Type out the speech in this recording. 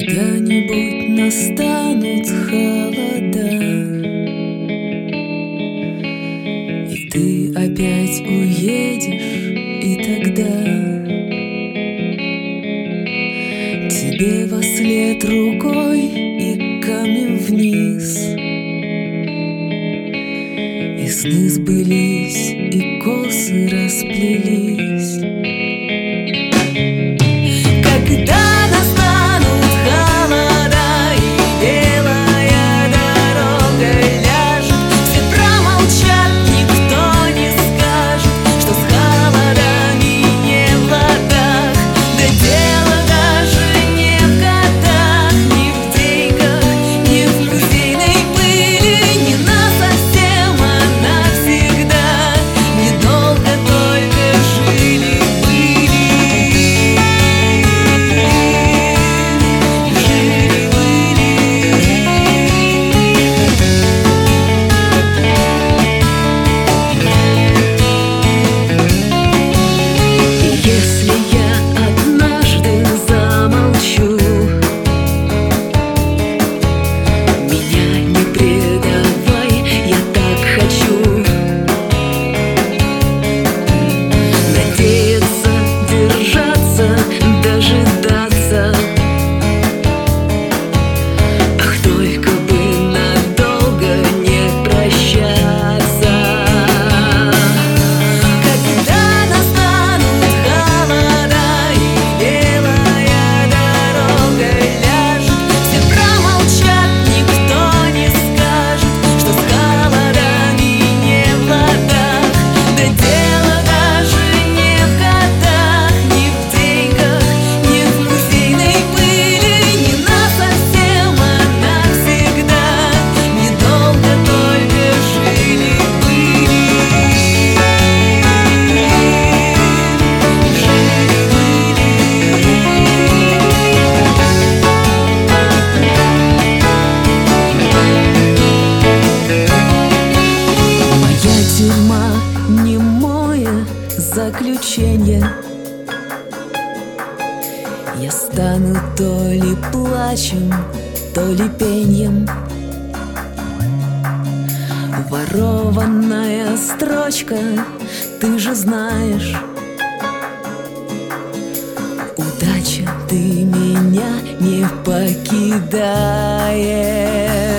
Когда-нибудь настанут холода, и ты опять уедешь, и тогда тебе вослед рукой и камнем вниз. И сны сбылись, и косы расплелись. Когда настанут холода и белая дорога ляжет, все промолчат, никто не скажет, что с холодами не в ладах. Да дело даже не в годах, не в деньгах, не в музейной пыли, не насовсем, а навсегда. Недолго только жили-были. Если я однажды замолчу, меня не предавай, я так хочу надеяться, держаться, дожидаться. Ах, только бы надолго не прощаться. Когда настанут холода и белая дорога ляжет, все промолчат, никто не скажет, что с холодами не в ладах. Да дело даже не в годах, не в деньгах, не в музейной пыли, не насовсем, а навсегда. Недолго только жили-были. Моя тюрьма немое заключение. Я стану то ли плачем, то ли пеньем. Ворованная строчка, ты же знаешь. Удача, ты меня не покидаешь.